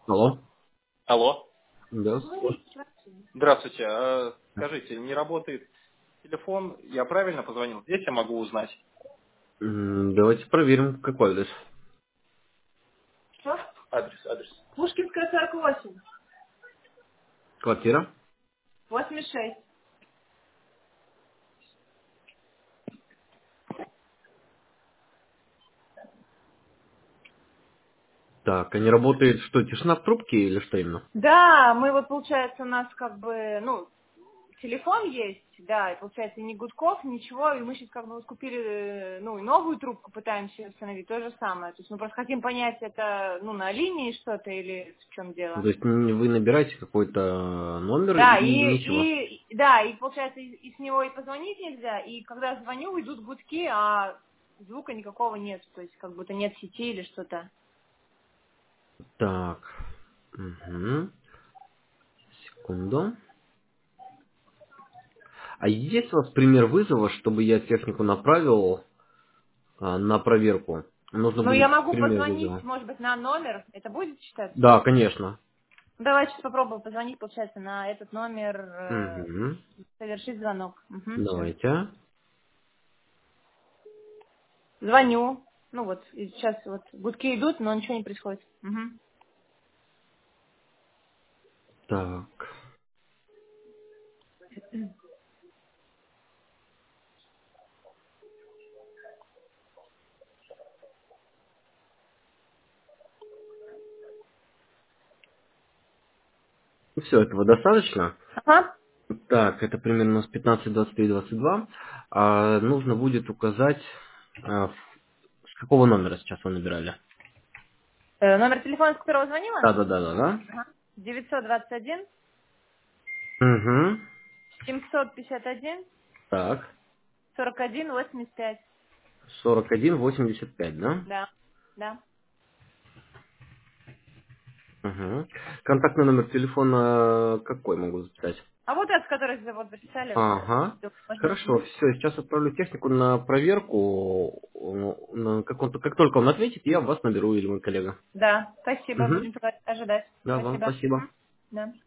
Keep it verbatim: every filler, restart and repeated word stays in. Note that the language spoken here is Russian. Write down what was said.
Алло. Алло. Да. Здравствуйте. А, Скажите, не работает телефон? Я правильно позвонил? Здесь я могу узнать. М, Давайте проверим, какой адрес. Что? Адрес, адрес. Пушкинская, сорок восемь. Квартира. восемьдесят шесть. Так, а не работает что, тишина в трубке или что именно? Да, мы вот, получается, у нас как бы, ну, телефон есть, да, и получается ни гудков, ничего, и мы сейчас как бы вот купили, э, ну, и новую трубку пытаемся установить, то же самое. То есть мы просто хотим понять, это, ну, на линии что-то или в чем То дело. есть м, вы набираете какой-то номер Да, и и, ничего. и, да, и получается, и, и с него и позвонить нельзя, и когда звоню, идут гудки, а звука никакого нет, то есть как будто нет сети или что-то. Так. Угу. Секунду. А есть у вас пример вызова, чтобы я технику направил а, на проверку? Нужно Ну, я будет могу пример позвонить, вызова. может быть, на номер, это будет считаться? Да, конечно. Ну, давай сейчас попробуем позвонить, получается, на этот номер, э, Угу. совершить звонок. Угу, все. Давайте. Звоню, ну вот, и сейчас вот гудки идут, но ничего не происходит. Угу. Так. Все, этого достаточно. Ага. Так, это примерно с пятнадцать, двадцать три, двадцать два. А, нужно будет указать, а, с какого номера сейчас вы набирали. Э, номер телефона, с которого звонила? Да, да, да, да, да. Ага. девятьсот двадцать один Угу. семьсот пятьдесят один Так. сорок один восемьдесят пять. сорок один восемьдесят пять, да? Да, да. Угу. Контактный номер телефона какой могу записать? А вот этот, который вы вот записали, вот этот. Ага. Да, можно. Хорошо, Мгм. все, сейчас отправлю технику на проверку. Ну, на- Как, он, как только он ответит, я вас наберу или мой коллега. Да, спасибо, Угу. будем пока ожидать. Да, вам Спасибо. спасибо. Мгм. Да.